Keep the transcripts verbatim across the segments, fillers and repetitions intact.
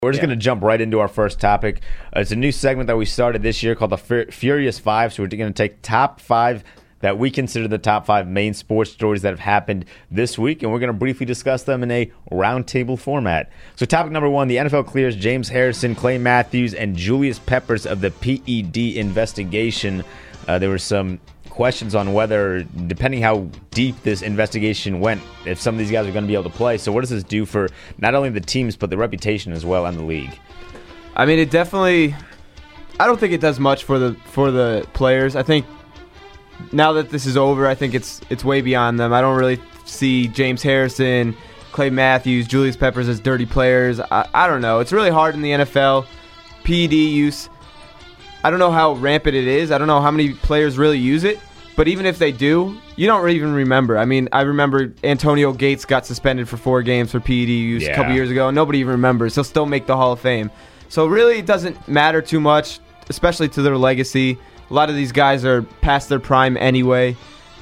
We're just Yeah. going to jump right into our first topic. Uh, it's a new segment that we started this year called the Fur- Furious Five. So we're going to take top five that we consider the top five main sports stories that have happened this week, and we're going to briefly discuss them in a roundtable format. So topic number one, the N F L clears James Harrison, Clay Matthews, and Julius Peppers of the P E D investigation. Uh, there were some questions on whether, depending how deep this investigation went, if some of these guys are going to be able to play. So what does this do for not only the teams, but the reputation as well and the league? I mean, it definitely, I don't think it does much for the for the players. I think now that this is over, I think it's it's way beyond them. I don't really see James Harrison, Clay Matthews, Julius Peppers as dirty players. I, I don't know. It's really hard in the N F L. P E D use, I don't know how rampant it is. I don't know how many players really use it. But even if they do, you don't even remember. I mean, I remember Antonio Gates got suspended for four games for P E D use yeah. a couple years ago, and nobody even remembers. He'll still make the Hall of Fame. So really, it doesn't matter too much, especially to their legacy. A lot of these guys are past their prime anyway.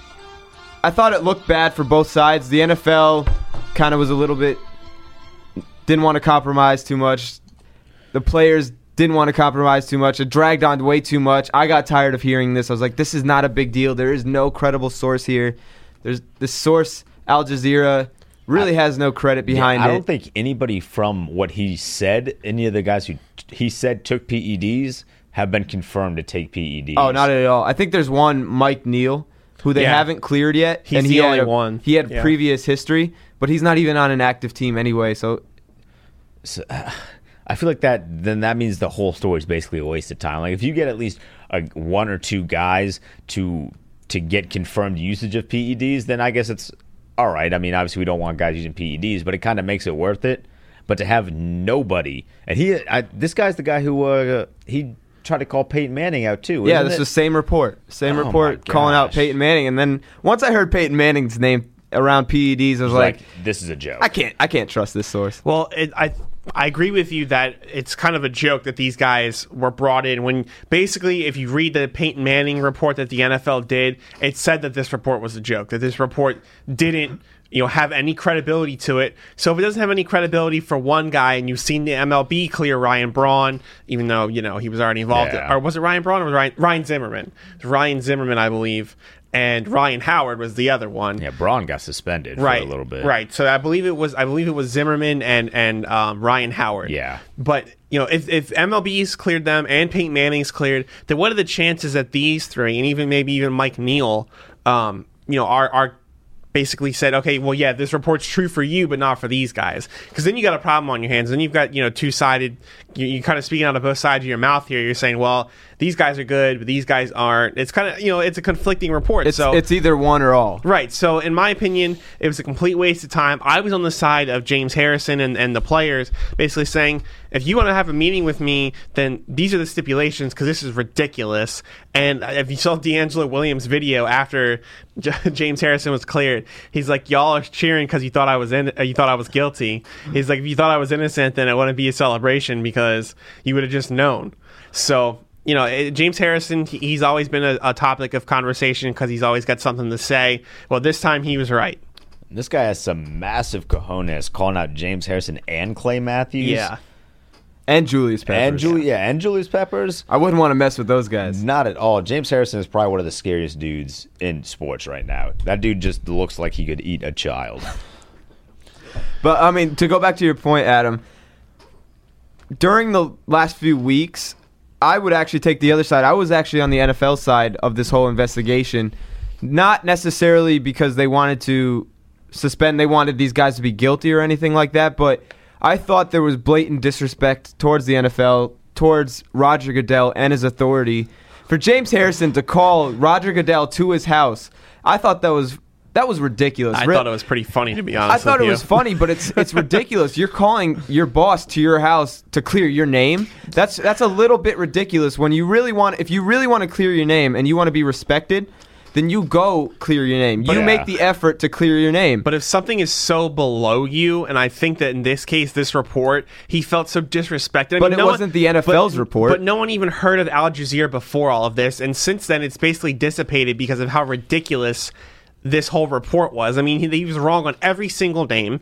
I thought it looked bad for both sides. The N F L kind of was a little bit, didn't want to compromise too much. The players didn't want to compromise too much. It dragged on way too much. I got tired of hearing this. I was like, this is not a big deal. There is no credible source here. There's the source, Al Jazeera, really I, has no credit behind yeah, I it. don't think anybody from what he said, any of the guys who he said took P E Ds, have been confirmed to take P E Ds. Oh, not at all. I think there's one, Mike Neal, who they yeah. haven't cleared yet. He's and the he only had a, one. He had yeah. previous history, but he's not even on an active team anyway, so... so uh, I feel like that then that means the whole story is basically a waste of time. Like if you get at least a, one or two guys to to get confirmed usage of P E Ds, then I guess it's all right. I mean, obviously we don't want guys using P E Ds, but it kind of makes it worth it. But to have nobody, and he, I, this guy's the guy who uh, he tried to call Peyton Manning out too. Yeah, isn't this it? was the same report. Same Oh report my calling out gosh. Peyton Manning, and then once I heard Peyton Manning's name around P E Ds, I was like, like, this is a joke. I can't, I can't trust this source. Well, it, I I agree with you that it's kind of a joke that these guys were brought in when basically if you read the Peyton Manning report that the N F L did, it said that this report was a joke, that this report didn't you know have any credibility to it. So if it doesn't have any credibility for one guy and you've seen the M L B clear Ryan Braun, even though you know he was already involved, Yeah. or was it Ryan Braun or was it Ryan, Ryan Zimmerman? It was Ryan Zimmerman, I believe. And Ryan Howard was the other one. Yeah, Braun got suspended right, for a little bit. Right. So I believe it was I believe it was Zimmerman and and um, Ryan Howard. Yeah. But you know, if if M L B's cleared them and Peyton Manning's cleared, then what are the chances that these three and even maybe even Mike Neal, um, you know, are are basically said, okay, well, yeah, this report's true for you, but not for these guys. Because then you got a problem on your hands. Then you've got, you know, two-sided, you, you kind of speaking out of both sides of your mouth here. You're saying, well, these guys are good, but these guys aren't. It's kind of, you know, it's a conflicting report. It's, so it's either one or all. Right. So, in my opinion, it was a complete waste of time. I was on the side of James Harrison and, and the players, basically saying, if you want to have a meeting with me, then these are the stipulations because this is ridiculous. And if you saw D'Angelo Williams' video after J- James Harrison was cleared, he's like, "Y'all are cheering because you thought I was in, uh, you thought I was guilty." He's like, "If you thought I was innocent, then it wouldn't be a celebration because you would have just known." So. You know, it, James Harrison, he, he's always been a, a topic of conversation because he's always got something to say. Well, this time he was right. This guy has some massive cojones calling out James Harrison and Clay Matthews. Yeah. And Julius Peppers. And Juli- yeah, and Julius Peppers. I wouldn't want to mess with those guys. Not at all. James Harrison is probably one of the scariest dudes in sports right now. That dude just looks like he could eat a child. But, I mean, to go back to your point, Adam, during the last few weeks, I would actually take the other side. I was actually on the N F L side of this whole investigation, not necessarily because they wanted to suspend, they wanted these guys to be guilty or anything like that, but I thought there was blatant disrespect towards the N F L, towards Roger Goodell and his authority. For James Harrison to call Roger Goodell to his house, I thought that was that was ridiculous. I Re- thought it was pretty funny, to be honest. I thought with it you. was funny, but it's it's ridiculous. You're calling your boss to your house to clear your name. That's that's a little bit ridiculous. When you really want, if you really want to clear your name and you want to be respected, then you go clear your name. You yeah. make the effort to clear your name. But if something is so below you, and I think that in this case, this report, he felt so disrespected. I But mean, it no wasn't one, the N F L's but, report. But no one even heard of Al Jazeera before all of this, and since then, it's basically dissipated because of how ridiculous this whole report was. I mean, he, he was wrong on every single name.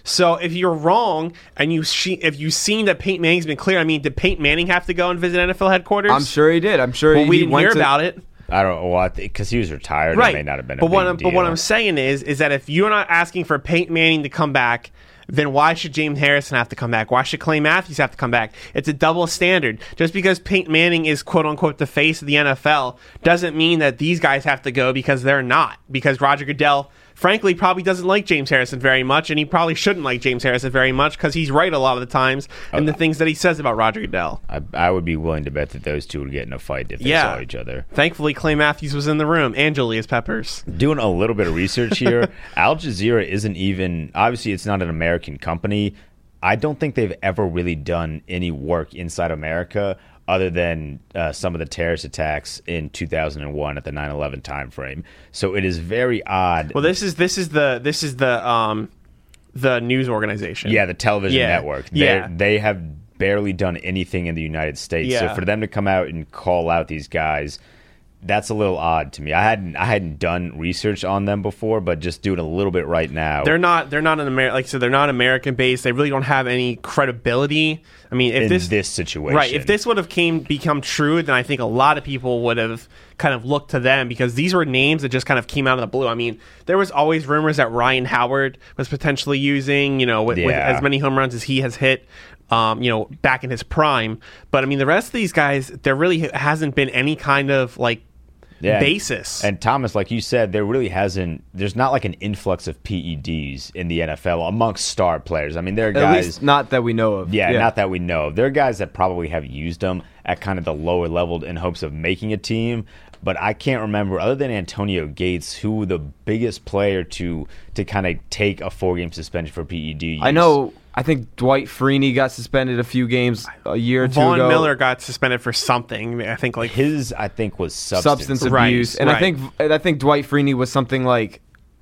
So if you're wrong and you she, if you've seen that Peyton Manning's been clear, I mean, did Peyton Manning have to go and visit N F L headquarters? I'm sure he did. I'm sure well, he, we he didn't went hear to, about it. I don't know what because he was retired. Right. It may not have been. But a what big I'm deal. but what I'm saying is is that if you're not asking for Peyton Manning to come back, then why should James Harrison have to come back? Why should Clay Matthews have to come back? It's a double standard. Just because Peyton Manning is quote unquote the face of the N F L doesn't mean that these guys have to go because they're not. Because Roger Goodell, frankly, probably doesn't like James Harrison very much, and he probably shouldn't like James Harrison very much because he's right a lot of the times in the things that he says about Roger Goodell. I, I would be willing to bet that those two would get in a fight if they Yeah. saw each other. Thankfully, Clay Matthews was in the room, and Julius Peppers. Doing a little bit of research here, Al Jazeera isn't even, obviously it's not an American company. I don't think they've ever really done any work inside America other than uh, some of the terrorist attacks in two thousand one at the nine eleven timeframe. So it is very odd. Well, this is this is the this is the um the news organization. Yeah, the television Yeah. network. Yeah. They're- They have barely done anything in the United States. Yeah. So for them to come out and call out these guys, that's a little odd to me. I hadn't I hadn't done research on them before, but just doing a little bit right now. They're not. They're not an American. Like I said, they're not American based. They really don't have any credibility. I mean, if in this, this situation. right, if this would have came become true, then I think a lot of people would have kind of looked to them because these were names that just kind of came out of the blue. I mean, there was always rumors that Ryan Howard was potentially using, you know, with, with Yeah. as many home runs as he has hit. Um, you know, back in his prime. But I mean, the rest of these guys, there really hasn't been any kind of like Yeah, basis. And, and Thomas, like you said, there really hasn't. There's not like an influx of P E Ds in the N F L amongst star players. I mean, there are At guys. least not that we know of. Yeah, not that we know of. There are guys that probably have used them at kind of the lower level in hopes of making a team. But I can't remember, other than Antonio Gates, who the biggest player to to kind of take a four game suspension for P E D use. I know. I think Dwight Freeney got suspended a few games a year or two Vaughn ago. Miller got suspended for something. I think like His, I think, was substance, substance Right, abuse, and I right. think and I think Dwight Freeney was something like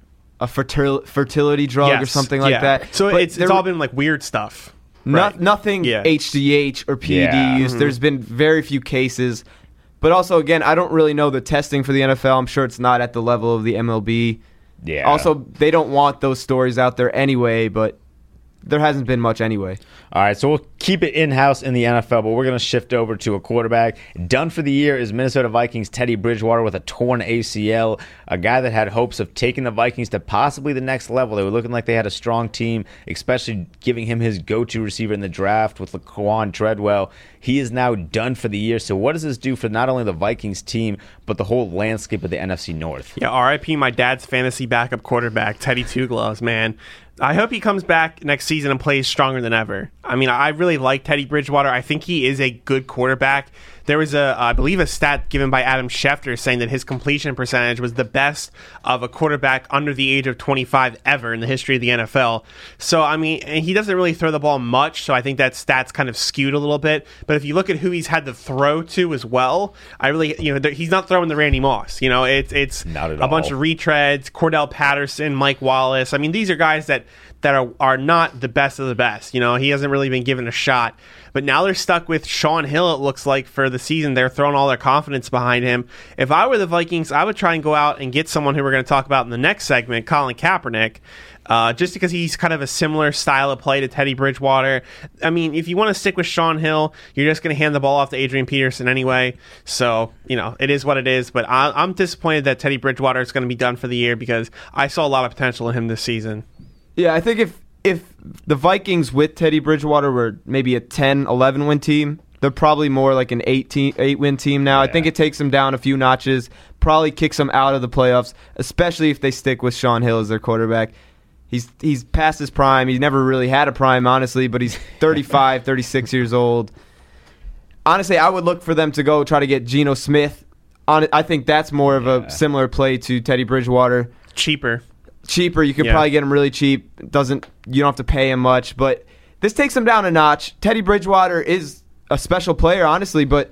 a fertil- fertility drug or Yes, something like yeah. that. So But it's there- it's all been like weird stuff. no- Right. nothing Yeah. H G H or P E D Yeah. use. Mhm. There's been very few cases, but also again, I don't really know the testing for the N F L. I'm sure it's not at the level of the M L B. Yeah. Also, they don't want those stories out there anyway, but there hasn't been much anyway. All right, so we'll keep it in-house in the N F L, but we're going to shift over to a quarterback. Done for the year is Minnesota Vikings Teddy Bridgewater with a torn A C L, a guy that had hopes of taking the Vikings to possibly the next level. They were looking like they had a strong team, especially giving him his go-to receiver in the draft with Laquan Treadwell. He is now done for the year, so what does this do for not only the Vikings team, but the whole landscape of the N F C North? Yeah, R I P my dad's fantasy backup quarterback, Teddy Two Gloves, man. I hope he comes back next season and plays stronger than ever. I mean, I really like Teddy Bridgewater. I think he is a good quarterback. There was a, I believe, a stat given by Adam Schefter saying that his completion percentage was the best of a quarterback under the age of twenty-five ever in the history of the N F L. So, I mean, and he doesn't really throw the ball much, so I think that stat's kind of skewed a little bit. But if you look at who he's had to throw to as well, I really, you know, there- he's not throwing the Randy Moss. You know, it's it's Not at a bunch all. of retreads, Cordell Patterson, Mike Wallace. I mean, these are guys that that are, are not the best of the best. You know, he hasn't really been given a shot. But now they're stuck with Sean Hill, it looks like, for the season. They're throwing all their confidence behind him. If I were the Vikings, I would try and go out and get someone who we're going to talk about in the next segment, Colin Kaepernick, uh, just because he's kind of a similar style of play to Teddy Bridgewater. I mean, if you want to stick with Sean Hill, you're just going to hand the ball off to Adrian Peterson anyway. So, you know, it is what it is. But I, I'm disappointed that Teddy Bridgewater is going to be done for the year because I saw a lot of potential in him this season. Yeah, I think if if the Vikings with Teddy Bridgewater were maybe a ten, eleven win team, they're probably more like an eighteen, eight win team now. Yeah. I think it takes them down a few notches, probably kicks them out of the playoffs, especially if they stick with Sean Hill as their quarterback. He's he's past his prime. He's never really had a prime, honestly, but he's thirty-five, thirty-six years old. Honestly, I would look for them to go try to get Geno Smith. On it. I think that's more of Yeah. a similar play to Teddy Bridgewater. Cheaper. Cheaper, you could Yeah. probably get him really cheap. Doesn't you don't have to pay him much, but this takes him down a notch. Teddy Bridgewater is a special player, honestly, but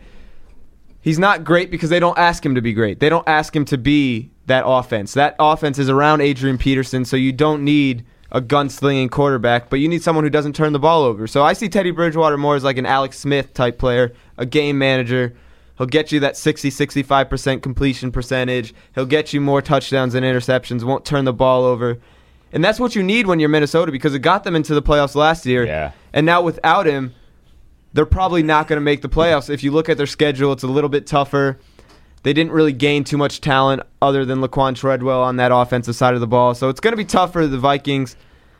he's not great because they don't ask him to be great. They don't ask him to be that offense. That offense is around Adrian Peterson, so you don't need a gunslinging quarterback, but you need someone who doesn't turn the ball over. So I see Teddy Bridgewater more as like an Alex Smith type player, a game manager. He'll get you that sixty, sixty-five percent completion percentage. He'll get you more touchdowns and interceptions, won't turn the ball over. And that's what you need when you're Minnesota, because it got them into the playoffs last year. Yeah. And now without him, they're probably not going to make the playoffs. If you look at their schedule, it's a little bit tougher. They didn't really gain too much talent other than Laquan Treadwell on that offensive side of the ball. So it's going to be tough for the Vikings.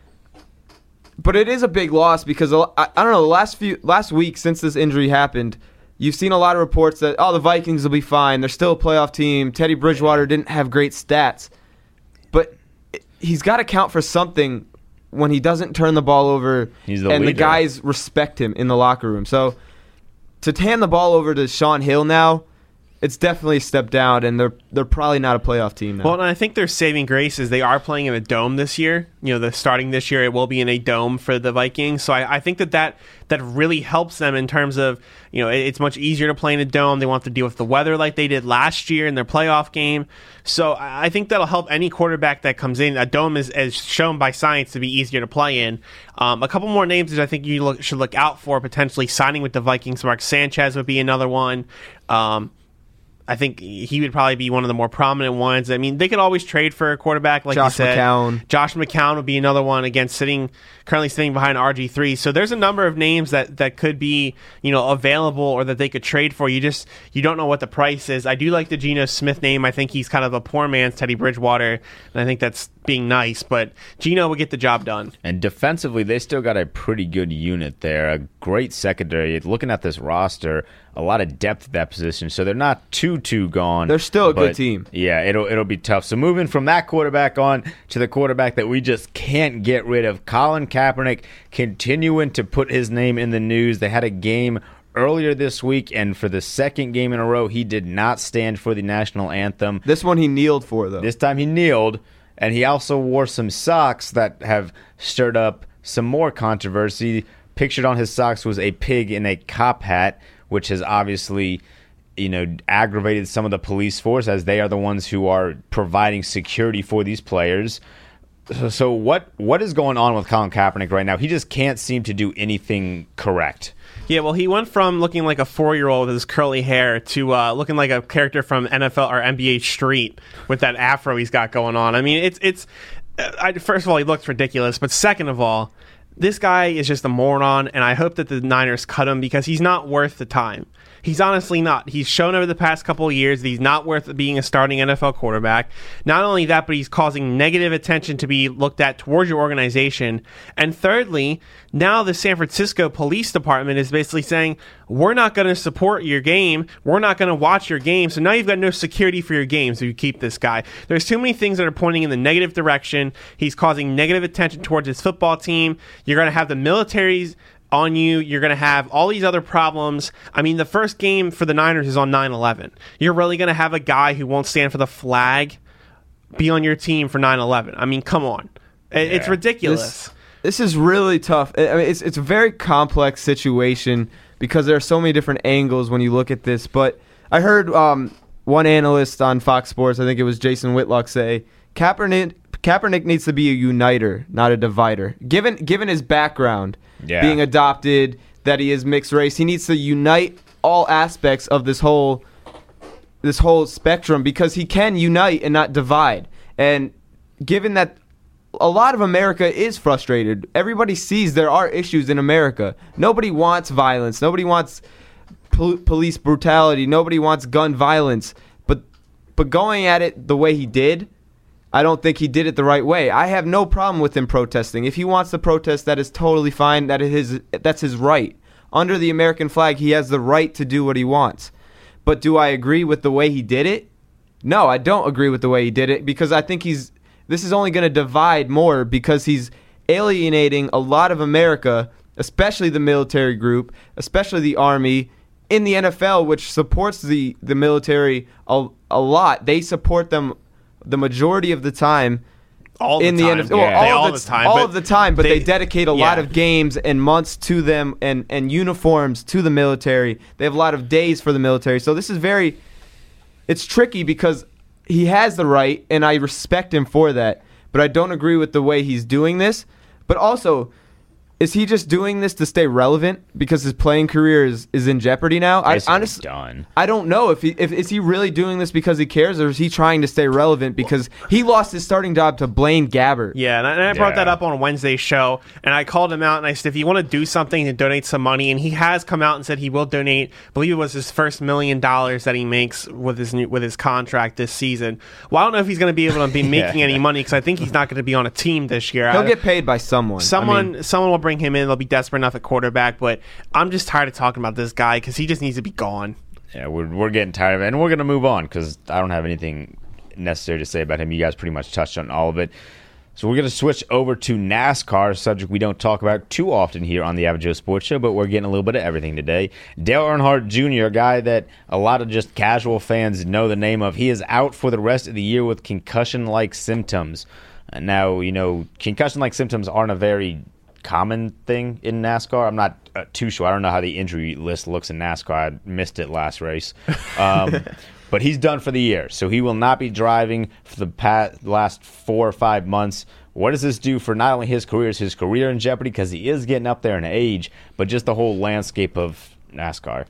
But it is a big loss because, I, I don't know, the last few last week since this injury happened, you've seen a lot of reports that, oh, the Vikings will be fine. They're still a playoff team. Teddy Bridgewater didn't have great stats. But he's got to count for something when he doesn't turn the ball over, He's the and leader. the guys respect him in the locker room. So to hand the ball over to Sean Hill now, it's definitely a step down, and they're they're probably not a playoff team now. Well, and I think their saving grace is they are playing in a dome this year. You know, the starting this year, it will be in a dome for the Vikings. So I, I think that, that that really helps them in terms of, you know, it, it's much easier to play in a dome. They won't have to deal with the weather like they did last year in their playoff game. So I, I think that'll help any quarterback that comes in. A dome is, is shown by science to be easier to play in. Um, a couple more names that I think you look, should look out for potentially signing with the Vikings. Mark Sanchez would be another one. Um, I think he would probably be one of the more prominent ones. I mean, they could always trade for a quarterback, like Josh you said. McCown. Josh McCown would be another one, again, sitting currently sitting behind R G three. So there's a number of names that, that could be, you know, available or that they could trade for. You just you don't know what the price is. I do like the Geno Smith name. I think he's kind of a poor man's Teddy Bridgewater, and I think that's being nice. But Geno would get the job done. And defensively, they still got a pretty good unit there. A great secondary. Looking at this roster, a lot of depth at that position, so they're not too too gone. They're still a but, good team. Yeah, it'll it'll be tough. So moving from that quarterback on to the quarterback that we just can't get rid of, Colin Kaepernick, continuing to put his name in the news. They had a game earlier this week, and for the second game in a row, he did not stand for the national anthem. This one he kneeled for, though. This time he kneeled, and he also wore some socks that have stirred up some more controversy. Pictured on his socks was a pig in a cop hat, which has obviously, you know, aggravated some of the police force, as they are the ones who are providing security for these players. So, so what what is going on with Colin Kaepernick right now? He just can't seem to do anything correct. Yeah, well, he went from looking like a four-year-old with his curly hair to uh, looking like a character from N F L or N B A Street with that afro he's got going on. I mean, it's it's. Uh, I, first of all, he looks ridiculous, but second of all, this guy is just a moron, and I hope that the Niners cut him because he's not worth the time. He's honestly not. He's shown over the past couple of years that he's not worth being a starting N F L quarterback. Not only that, but he's causing negative attention to be looked at towards your organization. And thirdly, now the San Francisco Police Department is basically saying, we're not going to support your game. We're not going to watch your game. So now you've got no security for your game, so you keep this guy. There's too many things that are pointing in the negative direction. He's causing negative attention towards his football team. You're going to have the military's on you. You're going to have all these other problems. I mean, the first game for the Niners is on nine eleven. You're really going to have a guy who won't stand for the flag be on your team for nine eleven. I mean, come on. It's Yeah. ridiculous. This, this is really tough. I mean, it's it's a very complex situation because there are so many different angles when you look at this. But I heard um, one analyst on Fox Sports, I think it was Jason Whitlock, say Kaepernick, Kaepernick needs to be a uniter, not a divider. Given given his background, Yeah. being adopted, that he is mixed race, he needs to unite all aspects of this whole this whole spectrum because he can unite and not divide. And given that a lot of America is frustrated, everybody sees there are issues in America. Nobody wants violence. Nobody wants pol- police brutality. Nobody wants gun violence. But but going at it the way he did, I don't think he did it the right way. I have no problem with him protesting. If he wants to protest, that is totally fine. That is his, that's his right. Under the American flag, he has the right to do what he wants. But do I agree with the way he did it? No, I don't agree with the way he did it because I think he's this is only going to divide more because he's alienating a lot of America, especially the military group, especially the Army, in the N F L, which supports the, the military a, a lot. They support them the majority of the time all the in the time. N F L. Yeah. Well, They all, all of the, the time, all but of the time, but they, they- dedicate a yeah. lot of games and months to them and, and uniforms to the military. They have a lot of days for the military. So this is very, it's tricky because he has the right, and I respect him for that, but I don't agree with the way he's doing this. But also, is he just doing this to stay relevant because his playing career is, is in jeopardy now? I Basically honestly, done. I don't know if he if is he really doing this because he cares, or is he trying to stay relevant because he lost his starting job to Blaine Gabbert? Yeah, and I, and I brought Yeah. that up on Wednesday's show, and I called him out, and I said, if you want to do something and donate some money, and he has come out and said he will donate, I believe it was his first million dollars that he makes with his new, with his contract this season. Well, I don't know if he's going to be able to be making Yeah. any money, because I think he's not going to be on a team this year. He'll I- get paid by someone. Someone, I mean, someone will bring him in. They'll be desperate enough at quarterback, but I'm just tired of talking about this guy because he just needs to be gone. Yeah, we're we're getting tired of it, and we're gonna move on because I don't have anything necessary to say about him. You guys pretty much touched on all of it. So we're gonna switch over to NASCAR, a subject we don't talk about too often here on the Average Joe Sports Show, but we're getting a little bit of everything today. Dale Earnhardt Junior, a guy that a lot of just casual fans know the name of, he is out for the rest of the year with concussion-like symptoms. And now, you know, concussion-like symptoms aren't a very common thing in NASCAR. I'm not uh, too sure. I don't know how the injury list looks in NASCAR. I missed it last race. Um, but he's done for the year, so he will not be driving for the past, last four or five months. What does this do for not only his career, is his career in jeopardy because he is getting up there in age, but just the whole landscape of NASCAR?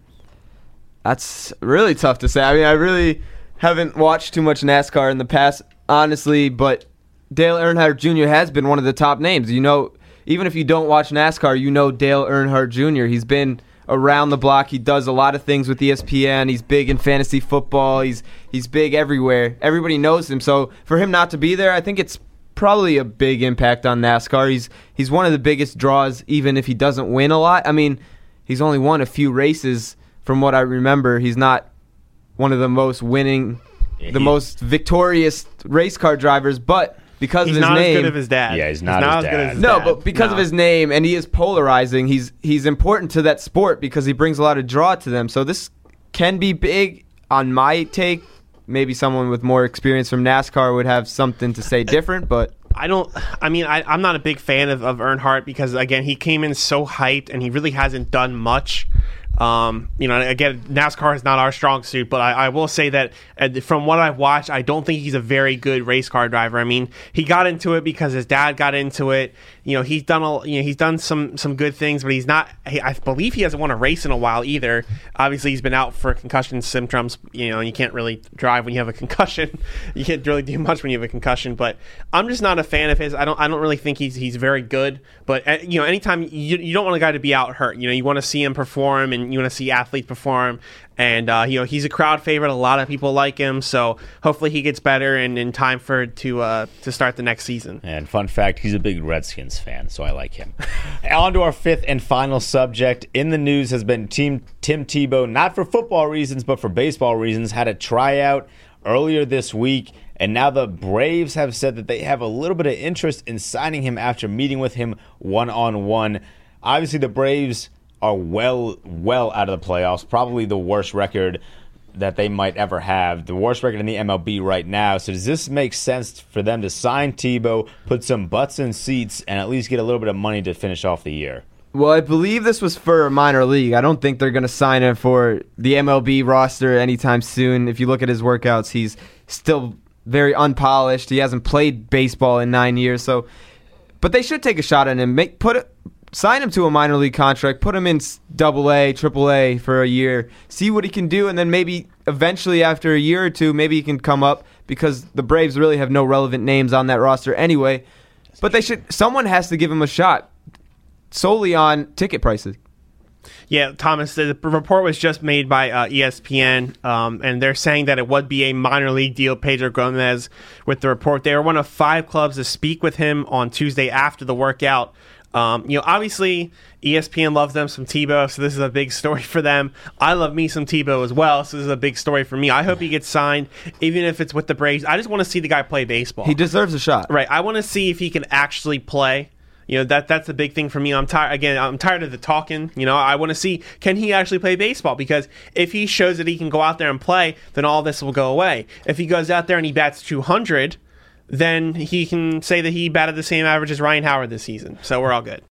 that's really tough to say. I mean, I really haven't watched too much NASCAR in the past, honestly, but Dale Earnhardt Junior has been one of the top names. You know, even if you don't watch NASCAR, you know Dale Earnhardt Junior He's been around the block. He does a lot of things with E S P N. He's big in fantasy football. He's he's big everywhere. Everybody knows him. So for him not to be there, I think it's probably a big impact on NASCAR. He's he's one of the biggest draws, even if he doesn't win a lot. I mean, he's only won a few races from what I remember. He's not one of the most winning, Yeah, the he- most victorious race car drivers, but because He's of his not name, as good as his dad. Yeah, he's not his as good dad. as his no, dad. but because No. of his name, and he is polarizing, he's he's important to that sport because he brings a lot of draw to them. So this can be big on my take. Maybe someone with more experience from NASCAR would have something to say different, but I don't. I mean, I, I'm not a big fan of, of Earnhardt because again, he came in so hyped and he really hasn't done much. Um, you know, again, NASCAR is not our strong suit, but I, I will say that uh, from what I've watched, I don't think he's a very good race car driver. I mean, he got into it because his dad got into it. You know, he's done a, you know, he's done some some good things, but he's not. He, I believe he hasn't won a race in a while either. Obviously, he's been out for concussion symptoms. You know, you can't really drive when you have a concussion. You can't really do much when you have a concussion. But I'm just not a fan of his. I don't. I don't really think he's he's very good. But uh, you know, anytime you you don't want a guy to be out hurt. You know, you want to see him perform and you want to see athletes perform, and uh, you know he's a crowd favorite. A lot of people like him, so hopefully he gets better and in time for to uh, to start the next season. And fun fact, he's a big Redskins fan, so I like him. On to our fifth and final subject. In the news has been Team Tim Tebow, not for football reasons, but for baseball reasons, had a tryout earlier this week. And now the Braves have said that they have a little bit of interest in signing him after meeting with him one-on-one. Obviously, the Braves are well, well out of the playoffs. Probably the worst record that they might ever have. The worst record in the M L B right now. So does this make sense for them to sign Tebow, put some butts in seats, and at least get a little bit of money to finish off the year? well, I believe this was for a minor league. I don't think they're going to sign him for the M L B roster anytime soon. If you look at his workouts, he's still very unpolished. He hasn't played baseball in nine years. So, but they should take a shot at him. Make put it. Sign him to a minor league contract, put him in double A, triple A for a year, see what he can do, and then maybe eventually after a year or two, maybe he can come up because the Braves really have no relevant names on that roster anyway. But they should. Someone has to give him a shot solely on ticket prices. Yeah, Thomas, the report was just made by uh, E S P N, um, and they're saying that it would be a minor league deal. Pedro Gomez with the report. They were one of five clubs to speak with him on Tuesday after the workout. Um, you know, obviously, E S P N loves them some Tebow, so this is a big story for them. I love me some Tebow as well, so this is a big story for me. I hope he gets signed, even if it's with the Braves. I just want to see the guy play baseball. He deserves a shot. Right. I want to see if he can actually play. You know, that that's a big thing for me. I'm tired again, I'm tired of the talking. You know, I want to see, can he actually play baseball? Because if he shows that he can go out there and play, then all this will go away. If he goes out there and he bats two hundred, then he can say that he batted the same average as Ryan Howard this season. So we're all good.